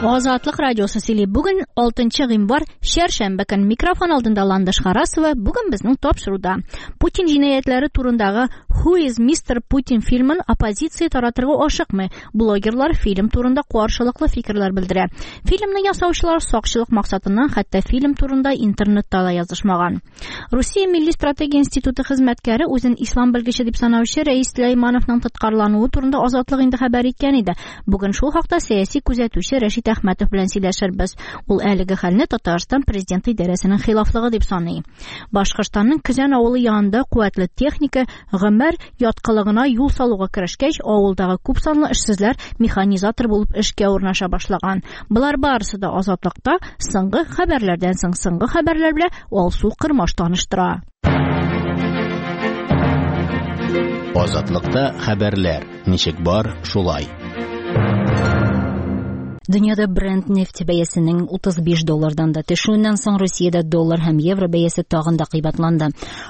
Озатлык радиосы сөйли. Бүген 6 гыйнвар, шәршәмбе көн. Микрофон алдында Ландыш Харасова. Бүген безнең тапшыруда Путин җинаятләре турындагы Who is Mr. Putin фильмын оппозиция таратырга ашыкмый. Блогерлар фильм турында каршылыклы фикерләр белдерә. Фильмны ясаучылар сакчылык максатыннан хәтта фильм турында интернетта да язышмаган. Россия Милли стратегия институты хезмәткәре үзен ислам белгече дип санаучы Рәис Сөләймановның тоткарлануы турында Азатлык инде хәбәр иткән иде. Бүген шул хакта сәяси күзәтүче Рәшит Әхмәтов белән сөйләшербез. Ул әлеге хәлне Татарстан президенты идарәсенең хилафлыгы дип саный. Башкортстанның Көзән авылы янында куәтле техника гомер яткылыгына юл салуга керешкәч, авылдагы күпсанлы эшсезләр механизатор булып эшкә урнаша башлаган. Булар барысы да Азатлыкта соңгы хәбәрләрдән соң соңгы хәбәрләр белән Алсу Кырмаш таныштыра. Азатлыкта хәбәрләр. Ничек бар, шулай. Дөньяда бренд нефть бәясенең $35 да төшүеннән соң Россиядә доллар һәм евро бәясе тагын да кыйбатланды.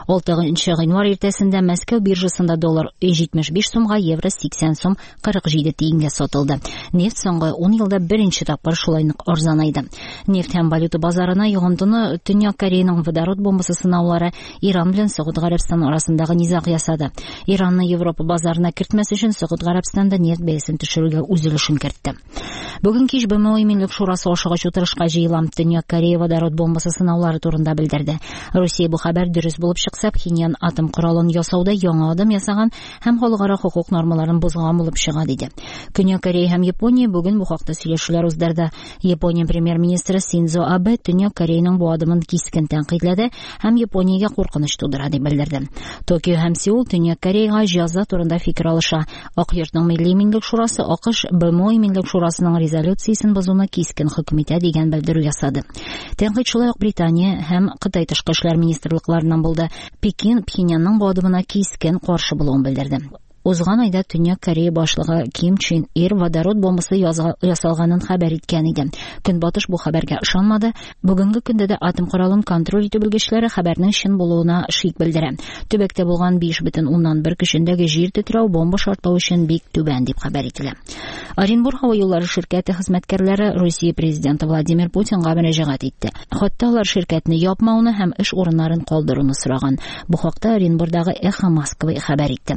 6 гыйнвар иртәсендә Мәскәү биржасында доллар 75 сумга, евро 80 сум 47 тиенгә сатылды. Нефть соңгы 10 елда беренче тапкыр шулай нык арзанайды. Нефть һәм валюта базарына йогынтыны Төньяк Кореяның водород бомбасы сынаулары Иран белән Сауд Гарәбстан арасындагы низаг ясады. Иранны Европа базарына кертмәс өчен Сауд Гарәбстанда нефть бәясен төшерүгә үз өлешен кертте. Бүген кич БМО Иминлек шурасы ашыгыч утырышка җыелам. Төньяк Корея водород бомбасы сынаулары турында белдерде. Россия бу хәбәр дөрес булып чыкса, Пхеньян атом коралын ясауда яңа адым ясаган һәм халыкара хукук нормаларын бозган булып чыга диде. Төньяк Корея һәм Япония бүген бу хакта сөйләшүләр уздырды. Япония премьер-министры Синдзо Абе Төньяк Кореяның бу адымын кискен тәнкыйтьләде һәм Япониягә куркыныч тудыра дип белдерде. Токио һәм Сеул Төньяк Кореяга җәза турында фикер алыша. Ак йортның милли иминлек шурасы АКШ БМО Иминлек шурасының резолюциясен бозуны кискен хөкем итә дигән белдерү ясады. Тәнкыйть шулай ук Британия һәм Кытай тышкы эшләр министрлыкларыннан булды. Пекин Пхеньянның бу адымына кискен каршы булуын белдерде. Узган айда Төньяк Корея башлыгы Ким Чен Ир водород бомбасы ясалганын хәбәр иткән иде. Көнбатыш бу хәбәргә ышанмады. Бүгенге көндә дә атом коралын контроль итү белгечләре хәбәрнең чын булуына шик белдерә. Төбәктә булган 5,1 көчендәге җир тетрәү бомба шартлау өчен бик түбән дип хәбәр ителә. Оренбург һава юллары ширкәте хезмәткәрләре Россия президенты Владимир Путинга мөрәҗәгать итте. Хатта алар ширкәтне япмауны һәм эш урыннарын калдыруны сораган. Бу хакта Оренбургдагы Эхо Москвы хәбәр итте.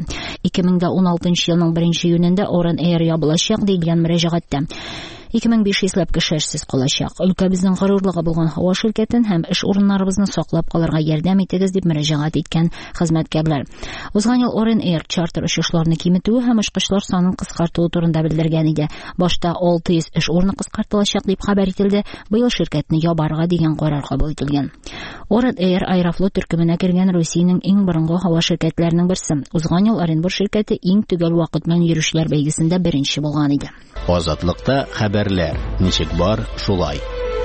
2016 елның 1 июнендә Oran Air ябылачак дигән мөрәҗәгатьтә 2500 кеше эшсез калачак. Өлкәбезнең горурлыгы булган һава ширкәтен һәм эш урыннарыбызны саклап калырга ярдәм итегез дип мөрәҗәгать иткән хезмәткәрләр. Узган ел Oran Air чартер очышларны киметү һәм эшкычлар санын кыскарту турында белдергән иде. Башта 600 эш урыны кыскартылачак дип хәбәр ителде. Быел ширкәтне ябарга дигән карар кабул ителгән. Oran Air Аэрофлот төркеменә кергән Россиянең иң борынгы һава ширкәтләренең берсе. Узган ел Оренбург ширкәте иң төгәл вакыт белән йөрүчеләр бәйгесендә беренче булган иде. Азатлыкта хәбәрләр. Ничек бар, шулай.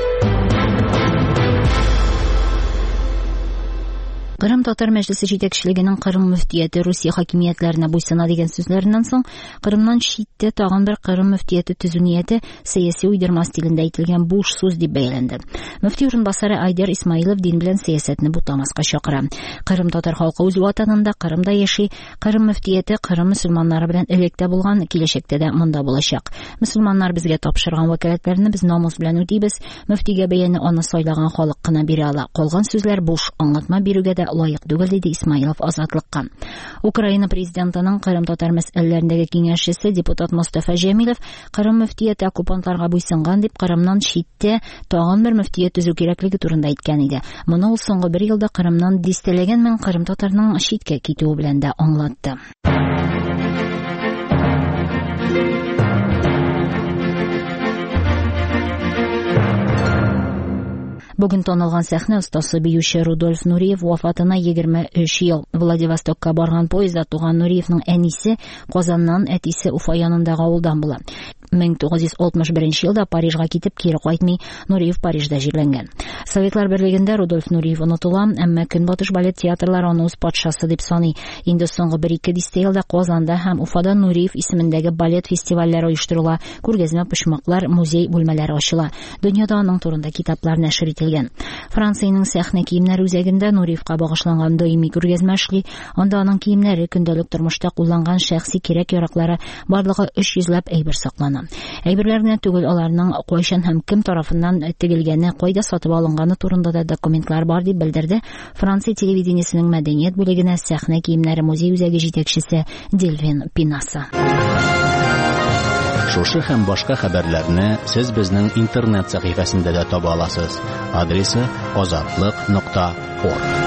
Кырым татар мәҗлесе җитәкчелегенең Кырым мөфтияте Русия хакимиятләренә буйсына дигән сүзләреннән соң Кырымнан читтә тагын бер Кырым мөфтияте төзү нияте сәяси уйдырма стилендә әйтелгән буш сүз дип бәяләнде. Мөфти урынбасары Айдар Исмаилов дин белән сәясәтне бутамаска чакыра. Кырым татар халкы үз ватанында Кырымда яши. Кырым мөфтияте Кырым мөселманнары белән электә булган, киләчәктә дә монда булачак. Мөселманнар безгә тапшырган вәкаләтләрне без намус белән үтибез. Мөфтигә бәяне аны сайлаган халык кына бирә ала. Калган сүзләр буш, аңлатма бирүгә дә лайык түгел диде Исмаилов Азатлыкка. Украина президентының Кырым татар мәсьәләләрендәге киңәшчесе депутат Мустафа Җәмилов Кырым мөфтияте оккупантларга буйсынган дип Кырымнан читтә тагын бер мөфтия төзү кирәклеге турында әйткән иде. Моны ул соңгы 1 елда Кырымнан дистәләгән мең Кырым татарының читкә китүе белән дә аңлатты. Бүген танылган сәхнә остасы биюче Рудольф Нуриев вафатына 23 ел. Владивостокка барган поездда туган Нуриевның әнисе Казаннан, әтисе Уфа янындагы авылдан була. 1961 елда Парижга китеп кире кайтмый, Нуриев Парижда җирләнгән. Советлар берлегендә Рудольф Нуриев онытыла, әмма Көнбатыш балет театрлары аны үз патшасы дип саный. Инде соңгы 1-2 дистә елда Казанда һәм Уфада Нуриев исемендәге балет фестивальләре оештырыла, күргәзмә почмаклар, музей бүлмәләре ачыла. Дөньяда аның турында китаплар нәшер ителгән. ителгән. Франциянең сәхнә киемнәре үзәгендә Нуриевка багышланган даими күргәзмә эшли. Анда аның киемнәре, көндәлек тормышта кулланган шәхси кирәк-яраклары барлыгы 300 әйбер саклана. Әйберләр генә түгел, аларның кайчан һәм кем тарафыннан тегелгәне, кайда сатып алынганы турында да документлар бар дип белдерде Франция телевидениесенең мәдәният бүлегенә сәхнә киемнәре музей үзәге җитәкчесе Дельвин Пинаса. Шушы һәм башка хәбәрләрне сез безнең интернет сәхифәсендә дә таба аласыз. Адресы azatlyk.org.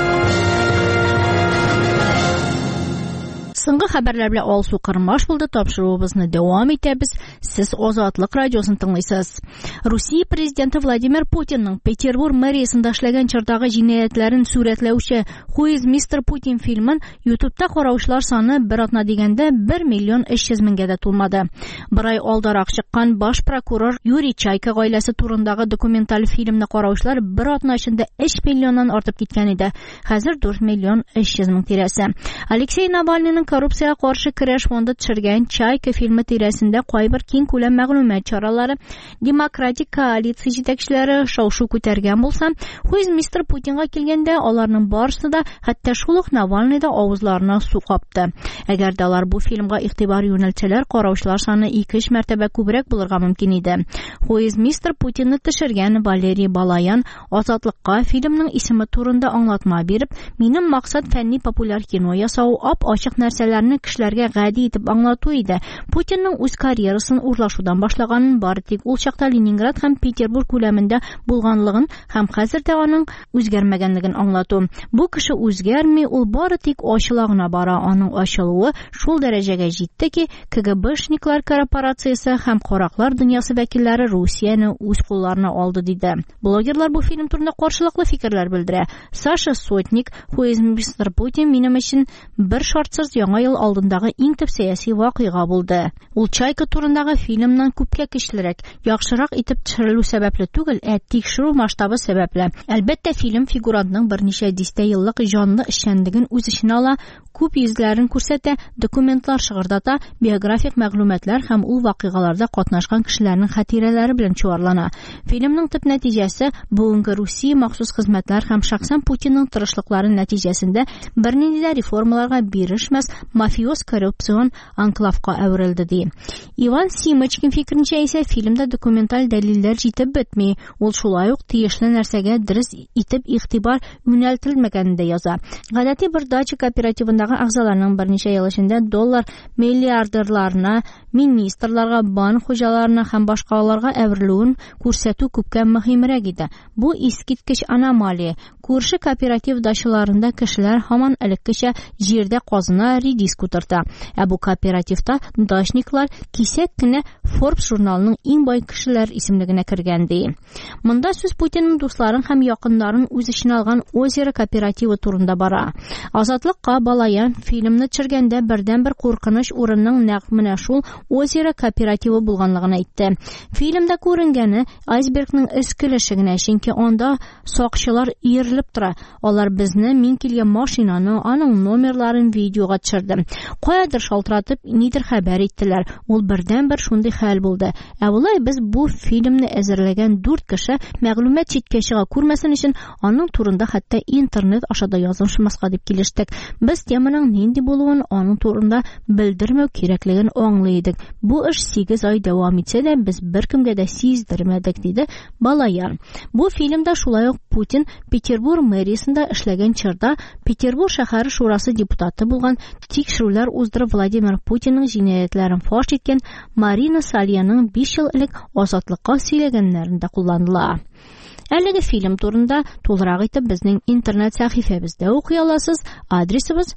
Соңгы хәбәрләр белән алсу кырмаш булды. Тапшыруыбызны дәвам итәбез. Сез Азатлык радиосын тыңлыйсыз. Русия президенты Владимир Путинның Петербург мэриясендә эшләгән чордагы җинаятьләрен сурәтләүче Who is Mr. Putin фильмын YouTube'та караучылар саны бер атна дигәндә 1,300,000 дә тулмады. Бер ай алдарак чыккан баш прокурор Юрий Чайка гаиләсе турындагы документаль фильмны караучылар бер атна эчендә 3 миллионнан артып киткән иде. Хәзер 4,300,000 тирәсе. Алексей Навальныйның коррупциягә каршы көрәш фонды төшергән Чайка фильмы тирәсендә кайбер киң күләм мәгълүмат чаралары, демократик коалиция җитәкчеләре шау-шу күтәргән булса, Who is Mr. Putinга килгәндә аларның барысы да, хәтта шул ук Навальный да авызларына су капты. Әгәр дә алар бу фильмга игътибар юнәлтсәләр, караучылар саны 2-3 мәртәбә күбрәк булырга мөмкин иде. Who is Mr. Putinны төшергән Валерий Балаян Азатлыкка фильмның исеме турында аңлатма биреп, минем максат фәнни популяр кино ясау, ап-ачык нәрсәләрне кешеләргә гади итеп аңлату иде. Путинның үз карьерасын урлашудан башлаганын, бары тик ул чакта Ленинград һәм Петербург күләмендә булганлыгын һәм хәзер дә аның үзгәрмәгәнлеген аңлату. Бу кеше үзгәрми, ул бары тик ачыла гына бара. Аның ачылуы шул дәрәҗәгә җитте ки, КГБшниклар корпорациясе һәм караклар дөньясы вәкилләре Русияны үз кулларына алды диде. Блогерлар бу фильм турында каршылыклы фикерләр белдерә. Саша Сотник, Who is Mr. Putin минем өчен бер шартсыз яңа ел алдындагы иң төп сәяси вакыйга булды. Ул Чайка турындагы фильмнан күпкә көчлерәк, яхшырак итеп төшерелү сәбәпле түгел, тикшерү масштабы сәбәпле. Әлбәттә, фильм фигурантның берничә дистә еллык җанлы эшчәнлеген үз эченә ала, күп йөзләрен күрсәтә, документлар шыгырдата, биографик мәгълүматлар һәм ул вакыйгаларда катнашкан кешеләрнең хатирәләре белән чуарлана. Фильмның төп нәтиҗәсе бүгенге Русия махсус хезмәтләр һәм шәхсән Путинның тырышлыклары нәтиҗәсендә бернинди дә реформаларга бирешмәс мафиоз коррупцион анклавка әверелде ди. Иван Симочкин фикеренчә исә фильмда документаль дәлилләр җитеп бетми. Ул шулай ук тиешле нәрсәгә дөрес итеп игътибар юнәлтелмәгәнен дә яза. Гадәти бер дача кооперативындагы агзаларның берничә ел эчендә доллар миллиардерларына, министрларга, банк хуҗаларына һәм башкаларга әверелүен күрсәтү күпкә мөһимрәк иде. Бу искиткеч аномалия. Күрше кооператив дачаларында кешеләр һаман элеккечә җирдә казына, редис кутерта. Бу кооперативта дачниклар кисәк кенә Forbes журналының иң бай кешеләр исемлегенә кергән ди. Монда сүз Путинның дусларын һәм якыннарын үз эченә алган Озеро кооперативы турында бара. Азатлыкка Балаян фильмны төшергәндә бердән-бер куркыныч урынның нәкъ менә шул Озеро кооперативы булганлыгын әйтте. Фильмда күренгәне айсбергның эскелеше генә, чөнки анда сакчылар иерелеп тора. Алар безне мин килгән машинаны, аның номерларын видеога төшерде. Каядыр шалтыратып, нидер хәбәр иттеләр. Ул бердән-бер шундый хәл булды. Улай без бу фильмны әзерләгән 4 кеше мәгълүмат читкә чыга күрмәсен өчен аның турында хәтта интернет ашада язылышмаска дип килештек. Без теманың нинди булуын аның турында белдермәү кирәклеген аңлый идек. Бу эш 8 ай дәвам итсә дә, без беркемгә дә сиздермәдек, диде Балаян. Бу фильмда шулай ук Путин Петербург мэриясендә эшләгән чорда Петербург шәһәре шурасы депутаты булган, тикшерүләр уздырып Владимир Путинның җинаятларын фаш иткән Марина Сальяның 5 ел элек Азатлыкка сөйләгәннәрен дә кулланыла. Әлеге фильм турында тулырак итеп безнең интернет сәхифәбездә укый аласыз. Адресыбыз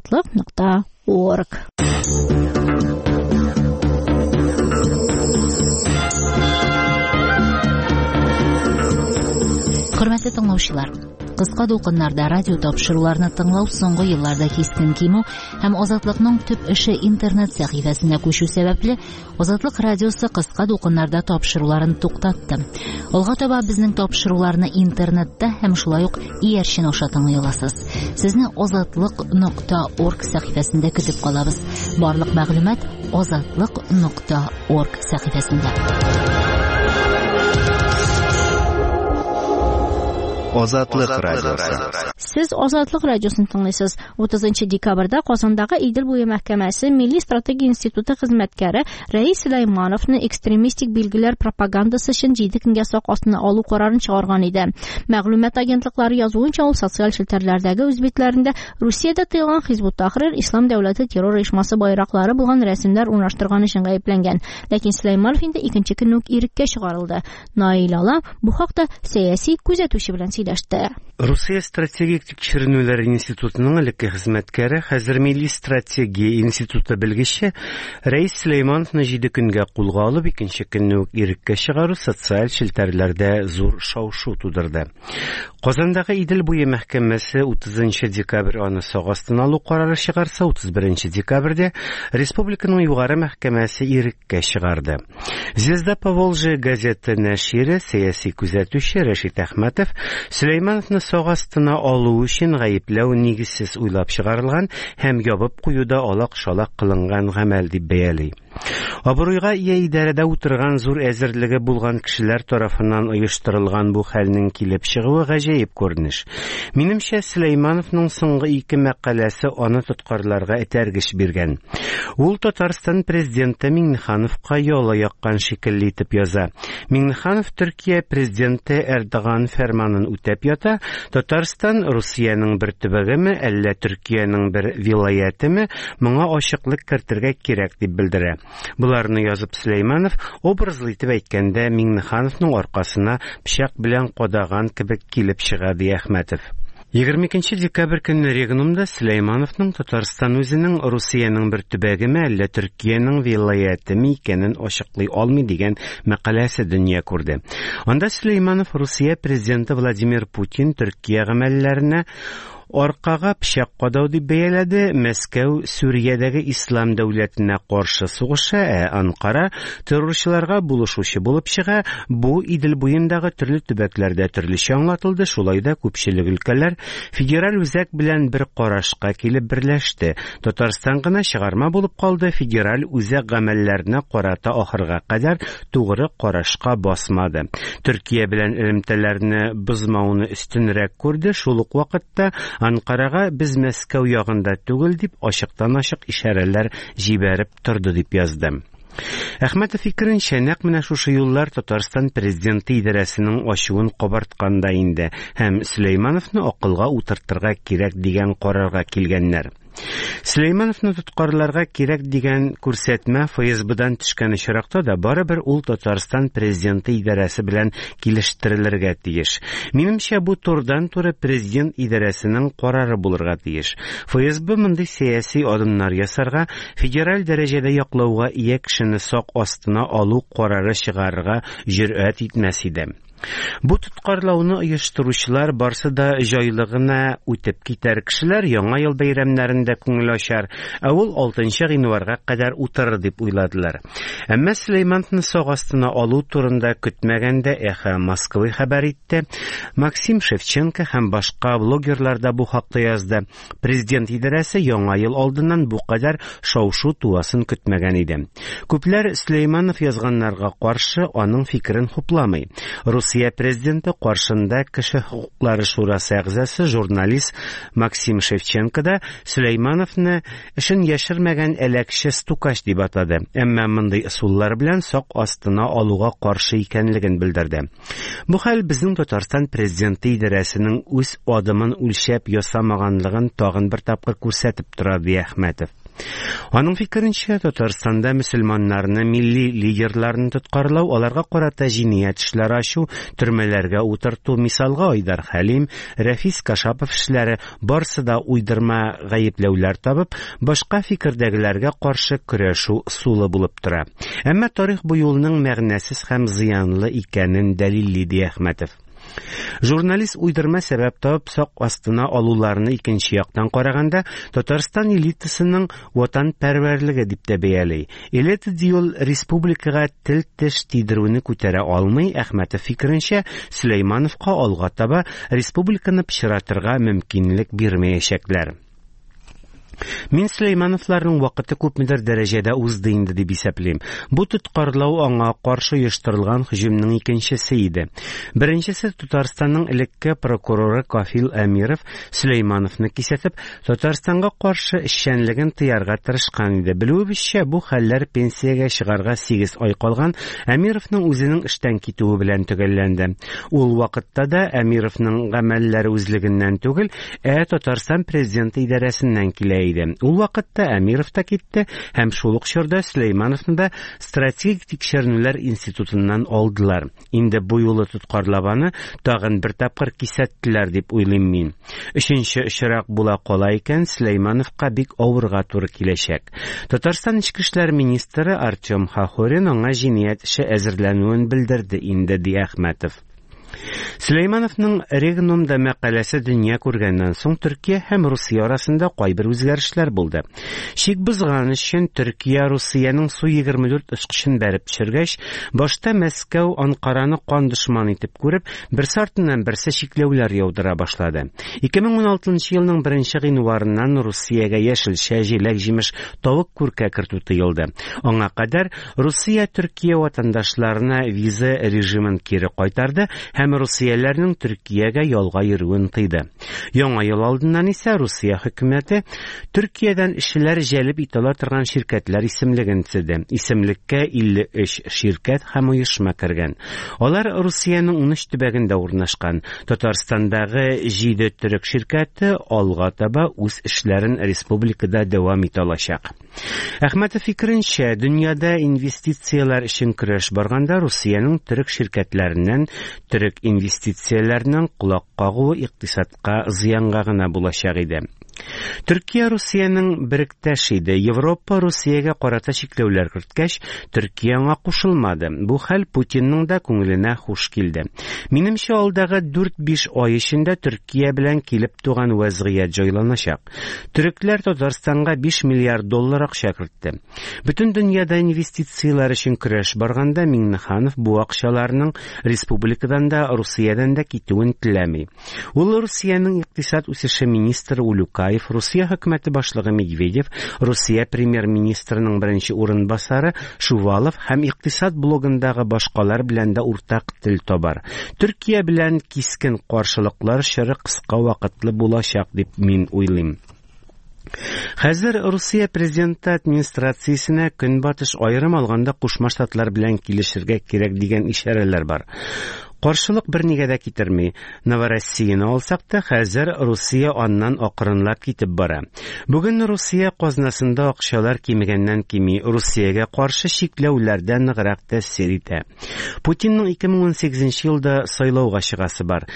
azatlyk.org. Хөрмәтле тыңлаучылар, кыска дулкыннарда радио тапшыруларны тыңлау соңгы елларда кискен кимү һәм Азатлыкның төп эше интернет сәхифәсенә күчү сәбәпле Азатлык радиосы кыска дулкыннарда тапшыруларын туктатты. Алга таба безнең тапшыруларны интернетта һәм шулай ук иярчен аша тыңлый аласыз. Сезне azatlyk.org сәхифәсендә көтеп калабыз. Барлык мәгълүмат azatlyk.org сәхифәсендә. Азатлык радиосы. Сез Азатлык радиосын тыңлыйсыз. 30 декабрда Казандагы Идел буе мәхкәмәсе Милли стратегия институты хезмәткәре Рәис Сөләймановны экстремистик билгеләр пропагандасы өчен 7 көнгә сак астына алу карарын чыгарган иде. Мәгълүмат агентлыклары язуынча, ул социаль челтәрләрдәге үз битләрендә Русиядә тыелган Хизбут Тахрир Ислам дәүләте террор оешмасы байраклары булган рәсемнәр урнаштырган өчен гаепләнгән. Ләкин Сөләйманов инде икенче көнне үк иреккә чыгарылды. Наил Алам бу хакта сәяси күзәтүче белән сөйләште. Русия стратегик тикшеренүләр институтының элекке хезмәткәре, хәзер Милли стратегия институты белгече Рәис Сөләймановны 7 көнгә кулга алып, икенче көнне үк иреккә чыгару социаль челтәрләрдә зур шау-шу тудырды. Казандагы Идел буе мәхкәмәсе 30 декабрь аны сак астына алу карары чыгарса, 31 декабрьдә республиканың югары мәхкәмәсе иреккә чыгарды. Звезда Поволжья газеты нәшире сәяси күзәтүче Рәшит Әхмәтов Сөләймановны сак астына алу өчен гаепләү нигезсез уйлап чыгарылган һәм ябып куюда алак-шалак кылынган гамәл дип бәяли. Абруйга ия идарәдә утырган зур әзерлеге булган кешеләр тарафыннан оештырылган бу хәлнең килеп чыгуы гаҗәеп күренеш. Минемчә, Сөләймановның соңгы 2 мәкаләсе аны тоткарларга этәргеч биргән. Ул Татарстан президенты Миңнехановка яла яккан шикелле итеп яза. Миңнеханов Төркия президенты Эрдоган фәрманын үтәп ята, Татарстан Русиянең бер төбәгеме, әллә Төркиянең бер вилаятеме, моңа ачыклык кертергә кирәк дип белдерә. Буларны язып Сөләйманов образлы итеп әйткәндә Миңнехановның аркасына пычак белән кадаган кебек килеп чыга ди Әхмәтов. 22 декабрь көнне Регнумда Сөләймановның Татарстан үзенең Русиянең бер төбәгеме, әллә Төркиянең вилаятеме икәнен ачыклый алмый дигән мәкаләсе дөнья күрде. Анда Сөләйманов Русия президенты Владимир Путин Төркия гамәлләренә аркага пычак кадау дип бәяләде. Мәскәү Сүриядәге ислам дәүләтенә каршы сугыша, Анкара террорчыларга булышучы булып чыга. Бу Идел буендагы төрле төбәкләрдә төрлечә аңлатылды. Шулай да күпчелек өлкәләр федераль үзәк белән бер карашка килеп берләште. Татарстан гына чыгарма булып калды. Федераль үзәк гамәлләренә карата ахырга кадәр тугры карашка басмады. Төркия белән элемтәләрне бозмауны өстенрәк күрде. Шул ук вакытта Анкарага без Мәскәү ягында түгел дип ачыктан-ачык ишарәләр җибәреп торды дип язды. Әхмәтов фикеренчә, нәкъ менә шушы юллар Татарстан президенты идарәсенең ачуын кабартканда инде һәм Сөләймановны акылга утыртырга кирәк дигән карарга килгәннәр. Сөләймановны тоткарларга кирәк дигән күрсәтмә ФСБдан төшкән очракта да барыбер ул Татарстан президенты идарәсе белән килештерелергә тиеш. Минемчә, бу турыдан-туры президент идарәсенең карары булырга тиеш. ФСБ мондый сәяси адымнар ясарга, федераль дәрәҗәдә яклауга ия кешене сак астына алу карары чыгарырга җөрьәт итмәс иде. Бу тоткарлауны оештыручылар барсы да җайлы гына үтеп китәр кешеләр, яңа ел бәйрәмнәрендә күңел ачар, ә ул 6 гыйнварга кадәр утырыр дип уйладылар. Әмма Сөләймановны сак астына алу турында көтмәгәндә Эхо Москвы хәбәр итте. Максим Шевченко һәм башка блогерлар да бу хакта язды. Президент идарәсе яңа ел алдыннан бу кадәр шау-шу туасын көтмәгән иде. Күпләр Сөләйманов язганнарга каршы аның фикерен хупламый. Русия президенты каршында Кеше хукуклары шурасы әгъзасы журналист Максим Шевченко да Сөләймановны эшен яшермәгән әләкче стукач дип атады. Әмма мондый ысуллар белән сак астына алуга каршы икәнлеген белдерде. Бу хәл безнең Татарстан президенты идарәсенең үз адымын үлчәп ясамаганлыгын тагын бер тапкыр күрсәтеп тора ди Әхмәтов. Аның фикеренчә, Татарстанда мөселманнарны, милли лидерларны тоткарлау, аларга карата җинаять эшләре ачу, төрмәләргә утырту, мисалга Айдар Хәлим, Рәфис Кашапов эшләре барсы да уйдырма гаепләүләр табып, башка фикердәгеләргә каршы көрәшү усулы булып тора. Әмма тарих бу юлның мәгънәсез һәм зыянлы икәнен дәлилли ди Әхмәтов. Журналист уйдырма сәбәп табып сак астына алуларны икенче яктан караганда Татарстан элитасының ватанпәрвәрлеге дип тә бәяли. Элита диюл республикага тел-теш тидерүне күтәрә алмый. Әхмәтов фикеренчә, Сөләймановка алга таба республиканы пычратырга мөмкинлек бирмәячәкләр. Мин Сөләймановларның вакыты күпмедер дәрәҗәдә узды инде дип исәплим. Бу тоткарлау аңа каршы оештырылган һөҗүмнең икенчесе иде. Беренчесе Татарстанның элекке прокуроры Кафил Әмиров Сөләймановны кисәтеп, Татарстанга каршы эшчәнлеген тыярга тырышкан иде. Белүебезчә, бу хәлләр пенсиягә чыгарга 8 ай калган Әмировның үзенең эштән китүе белән төгәлләнде. Ул вакытта да Әмировның гамәлләре үзлегеннән түгел, Татарстан президенты идарәсеннән килә иде. Ул вакытта Әмиров та китте, һәм шул ук чорда Сөләймановны да стратегик тикшеренүләр институтыннан алдылар. Инде бу юлы тоткарлабаны тагын бер тапкыр кисәттеләр дип уйлыйм мин. Өченче очрак була кала икән, Сөләймановка бик авырга туры киләчәк. Татарстан Ичке эшләр министры Артем Хохорин аңа җинаять эше әзерләнүен белдерде инде, ди Әхмәтов. Сөләймановның Регнумда мәкаләсе дөнья күргәннән соң Төркия һәм Русия арасында кайбер үзгәрешләр булды. Шик бозган өчен Төркия Русияның Су-24 очкычын бәреп төшергәч, башта Мәскәү Анкараны кан дошман итеп күреп, берсе артыннан берсе шикләүләр яудыра башлады. 2016 елның 1 гыйнварыннан Русиягә яшелчә, җиләк, җимеш, тавык күркә кертү тыелды. Аңа кадәр Русия Төркия ватандашларына виза режимын кире кайтарды һәм Русияләрнең Төркиягә ялга йөрүен тыйды. Яңа ел алдыннан исә Русия хөкүмәте Төркиядән эшчеләр җәлеп итә торган ширкәтләр исемлеген төзеде. Исемлеккә 53 ширкәт һәм оешма кергән. Алар Русияның 13 төбәгендә урнашкан. Татарстандагы 7 төрек ширкәте алга таба үз эшләрен республикада дәвам итә алачак. Әхмәтов фикеренчә, дөньяда инвестицияләр өчен көрәш барганда Русияның төрек ширкәтләреннән төрек инвестицияләрнең кулак кагуы икътисадка зыянга гына булачак иде. Төркия Русияның беректәш иде. Европа Русиягә карата шикләүләр керткәч, Төркия аңа кушылмады. Бу хәл Путинның да күңеленә хуш килде. Минемчә, алдагы 4-5 ай эчендә Төркия белән килеп туган вазгыять җайланачак. Төрекләр Татарстанга 5 миллиард доллар акча кертте. Бөтен дөньяда инвестицияләр өчен көрәш барганда Миңнеханов бу акчаларның республикадан да, Русиядән да китүен теләми. Ул Русияның икътисад үсеше министры Улюкаев, Русия хөкүмәте башлыгы Медведев, Русия премьер-министрының беренче урынбасары Шувалов һәм икътисад блогындагы башкалар белән дә уртак тел табар. Төркия белән кискен каршылыклар чоры кыска вакытлы булачак дип мин уйлыйм. Хәзер Русия президенты администрациясенә көнбатыш аерым алганда Кушма Штатлар белән килешергә кирәк дигән ишарәләр бар. Каршылык бернигә дә китерми. Новороссияны алсак та, хәзер Русия аннан акрынлап китеп бара. Бүген Русия казнасында акчалар кимегәннән кими, Русиягә каршы шикләүләрдән ныграк тәэсир итә. Путинның 2018 елда сайлауга чыгасы бар.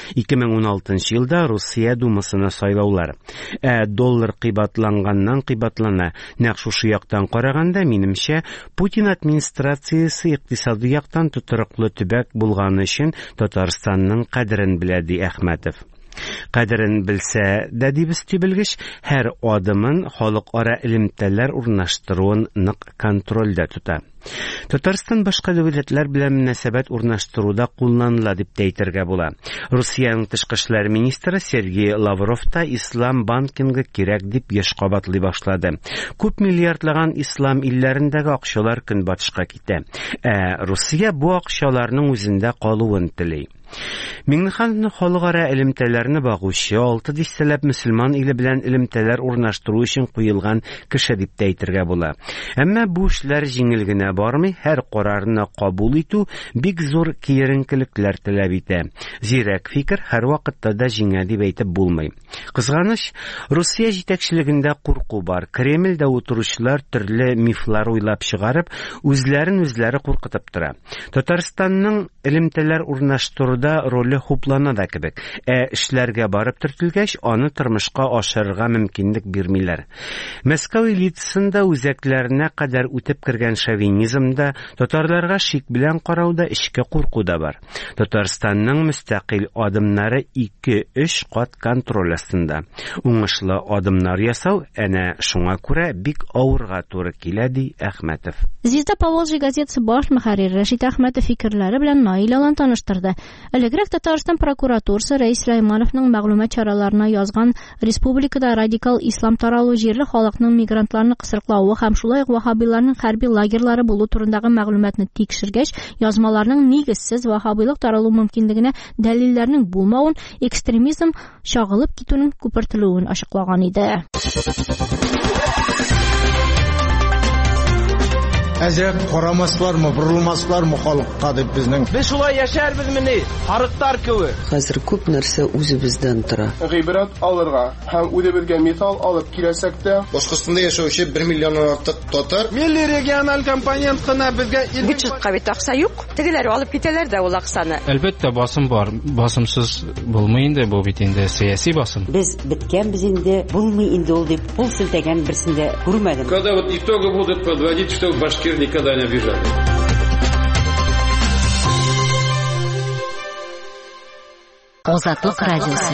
2016 елда Русия думасына сайлаулар. Доллар кыйбатланганнан кыйбатлана. Нәкъ шушы яктан караганда, минемчә, Путин администрациясе икътисади яктан тотрыклы төбәк булганы өчен Татарстанның кадерен белә, ди Әхмәтов. Кадерен белсә дә дибез тибелгеч, һәр адымын халыкара элемтәләр урнаштыруын нык контрольдә тота. Татарстан башка дәүләтләр белән мөнәсәбәт урнаштыруда кулланыла дип әйтергә була. Русияның тышкы эшләр министры Сергей Лавров та ислам банкингы кирәк дип еш кабатлый башлады. Күп миллиардлаган ислам илләрендәге акчалар көнбатышка китә. Русия бу акчаларның үзендә калуын тели. Миңнехановны халыкара элемтәләрне багучы 6 дистәләп мөселман иле белән элемтәләр урнаштыру өчен куелган кеше дип әйтергә була. Әмма бу эшләр җиңел генә бармый, һәр карарны кабул итү бик зур киеренкелекләр таләп итә. Зирәк фикер һәр вакытта да җиңә дип әйтеп булмый. Кызганыч, Русия җитәкчелегендә курку бар. Кремльдә утыручылар төрле мифлар уйлап чыгарып, үзләрен куркытып тора. Татарстанның элемтәләр урнаштыруда роле хуплана да кебек. Эшләргә барып төртелгәч, аны тормышка ашырырга мөмкинлек бирмиләр. Мәскәү элитасында үзәкләренә кадәр үтеп кергән шовинизмда, татарларга шик белән карауда эчке курку да бар. Татарстанның мөстәкыйль адымнары 2-3 кат контроль астында. Уңышлы адымнар ясау әнә шуңа күрә бик авырга туры килә, ди Әхмәтов. Звезда Поволжья газетасы баш мөхәррире Рәшит Әхмәтов фикерләре белән Наил Алан таныштырды. Элегрәк Татарстан прокуратурасы Рәис Сөләймановның мәгълүмат чараларына язган республикада радикал ислам таралу җирле халыкның мигрантларны кысырклавы һәм шулай ук ваһабиларның хәрби лагерьлары булу турындагы мәгълүматны тикшергәч, язмаларның нигезсез ваһабилык таралу мөмкинлегенә дәлилләрнең булмавын, экстремизм чагылып китүнең күпертелүен ачыклаган иде. Әзрәк карамаслармы, бурылмаслармы халыкка дип безнең. Без шулай яшәрбезмени? Харыктар кебек. Хәзер күп нәрсә үзебездән тора. Гыйбрат алырга һәм үзебезгә металл алып килсәк тә, Башкортстанда яшәүче 1 миллионнан артык татар Милли региональ компонент кына безгә бюджетка бит акча юк. Тегеләр алып китәләр дә ул акчаны. Әлбәттә басым бар. Басымсыз булмый инде бу бит инде сиясәт басым. Без биткәнбез инде, булмый инде ул дип кул селтәгән берсендә күрмәдем. Когда вот итоги будут подводить, что башкир никогда не обижали. Азатлык радиосы.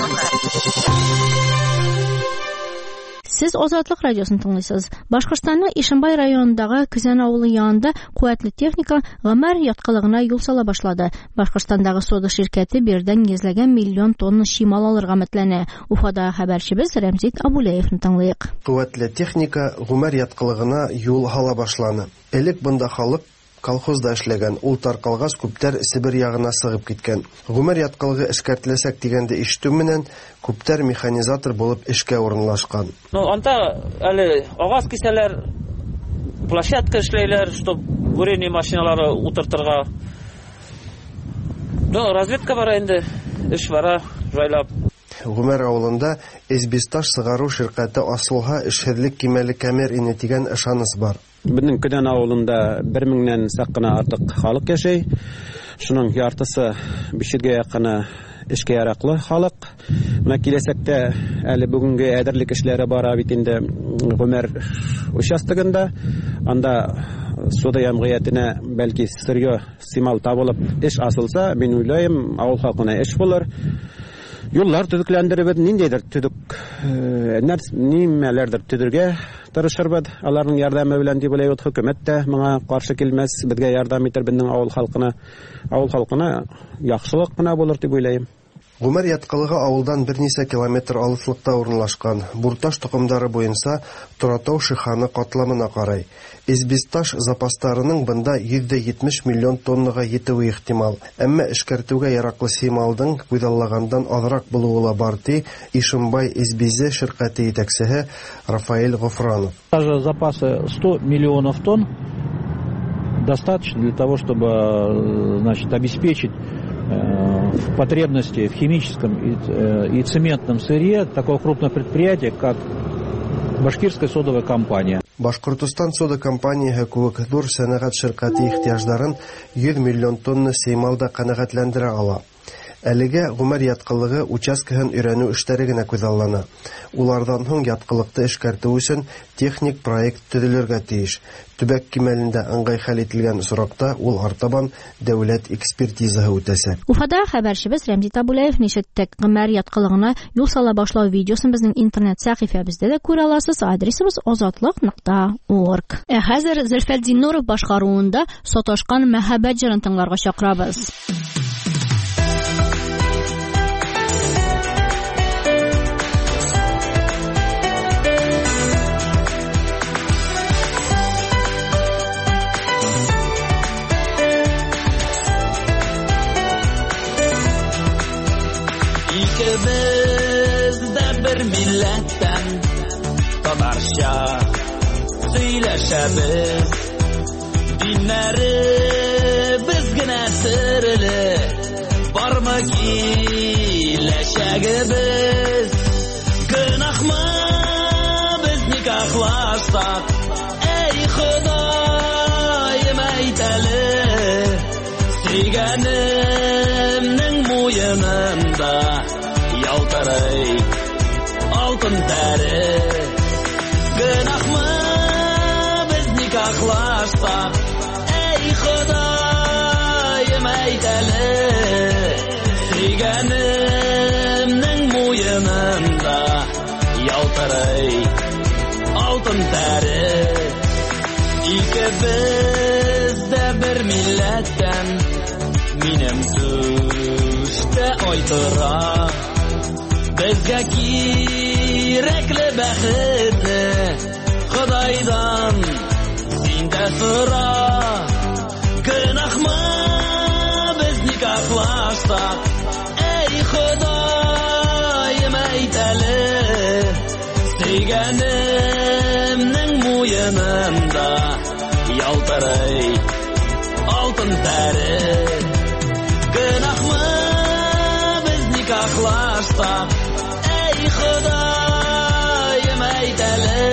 Сез Азатлык радиосын тыңлыйсыз. Башкортстанның Ишембай районындагы Күзән авылы янында куәтле техника гомәр яткылыгына юл сала башлады. Башкортстандагы сода ширкәте бердән йөзләгән миллион тонна шимал алырга мәтләнә. Уфада хәбәрчебез Рәмзит Абулеевны тыңлыйк. Куәтле техника гомәр яткылыгына юл һала башланы. Элек бында халык колхозда эшләгән, ул таркалгас күптәр Сибир ягына сыгып киткән. Гомер яткылыгы эшкәртеләсәк дигәндә ишетү менән күптәр механизатор булып эшкә урынлашкан. Анда әле агас кисәләр, площадка эшләйләр, чтоб бурение машиналары утыртырга. Разведка бара инде, эш бара, җайлап. Гомер авылында Эзбисташ сыгару ширкәте асылга эшһезлек кимәле кәмер ине дигән ышаныс бар. Безнең Көдән авылында 1000-нән саккына артык халык яшәй. Шуның яртысы 500-гә якыны эшкә яраклы халык. Менә киләсәктә әле бүгенге әдерлек эшләре бара бит инде Гомер участогында. Анда сода ямгыятына бәлки сырьё симал табылып эш асылса, мин уйлыйм, авыл халкына эш булыр. Юллар төзекләндереп, ниндидер төзек нимәләрдер төзергә тырышырбыз. Аларның ярдәме белән дип уйлый хөкүмәт тә моңа каршы килмәс, безгә ярдәм итер безнең авыл халкына яхшылык кына булыр дип уйлыйм. Гомер яткылыгы авылдан берничә километр алыслыкта урынлашкан. Бурташ тукымдары буенча Торатау шиханы катламына карай. Эзбисташ запастарының бында 170 миллион тоннага җитүе ихтимал. Әмма эшкәртүгә яраклы сималдың күзаллагандан азрак булуы бар ди Ишембай Эзбизе ширкәте итәкчесе Рафаэль Гофранов. Даже запасы 100 миллионов тонн достаточно для того, чтобы, обеспечить потребности в химическом и цементном сырье такого крупного предприятия, как Башкирская содовая компания. Башкортстан сода компаниясе күк зур сәнәгать ширкәте ихтияҗларын 100 миллион тонна сеймалда канәгатьләндерә ала. Әлегә гомер яткылыгы участкаһын өйрәнү эшләре генә күзаллана. Улардан соң яткылыкты эшкәртү өчен техник проект төзелергә тиеш. Төбәк кимәлендә аңгай хәл ителгән соракта ул артабан дәүләт экспертизаһы үтәсәк. Уфада хәбәрчебез Рәмзит Абулеев нишеттек гомер яткылыгына юл сала башлау видеосын безнең интернет сәхифәбездә дә күрә аласыз. Адресыбыз azatlык.org. Хәзер Зөлфәт Нуров башкаруында саташкан мәхәббәт җырын тыңларга чакырабыз. İkimiz de bir milletten Tatarşa söyleşemiz Dinleri bizgine sırlı Var mı kileşegimiz Günah mı biz nikahlaşsak Ey Xudayım eyteli Seygenimnin muyununda Yaltaray altın teri Günah mı biz nikahlaşsak Ey Xudayım eyteli Seygenimnin muyununda Yaltaray altın teri İkimiz de bir milletten Minem söz айтыра безгә кирәкле бәхетне Худайдан синдә сора гөнаһмы без никахлашсак эй Худаем әйт әле сөйгәнемнең муенында ялтырый алтын тәре гөнаһмы без никахлашсак эй Худаем әйт әле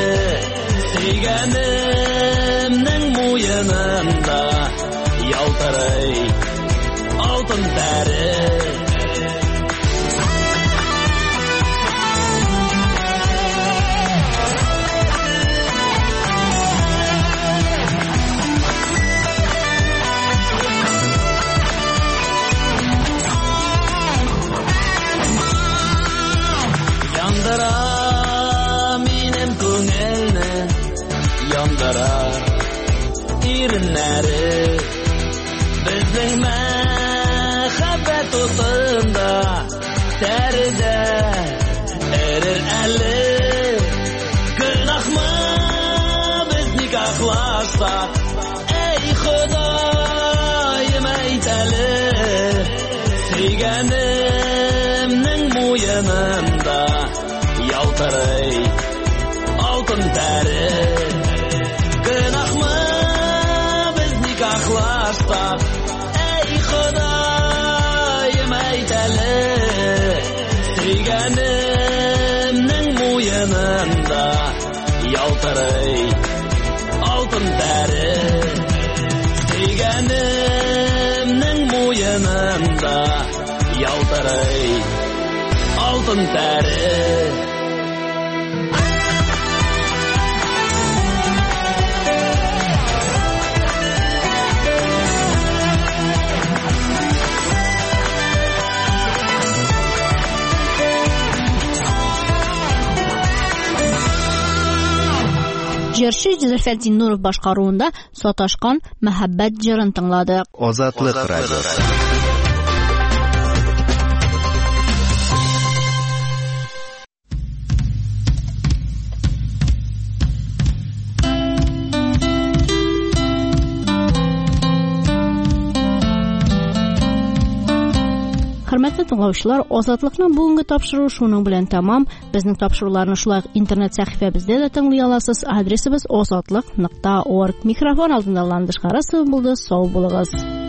сөйгәнемнең муенында ялтырый алтын тәре Минем күңелне яндыра иреннәре безнең мәхәббәт утында тәрдә эрер әле гөнаһмы без никахлашсак эй Худаем әйт әле сөйгәнемнең муенында ялтырый алтын тәре гөнаһмы без никахлашсак эй Худаем әйт әле сөйгәнемнең муенында ялтырый алтын тәре сөйгәнемнең муенында ялтырый алтын тәре Җырчы Зөлфәддин Нуров башкаруында саташкан мәхәббәт җырын тыңладык. Азатлык радиосы. Хөрмәтле тыңлаучылар, Азатлыкның бүгенге тапшыруы шуның белән тәмам. Безнең тапшыруларны шулай интернет сәхифәбездә дә тыңлый аласыз. Адресыбыз azatlык.org. Микрофон алдында Ландыш Харасова булды. Сау булыгыз.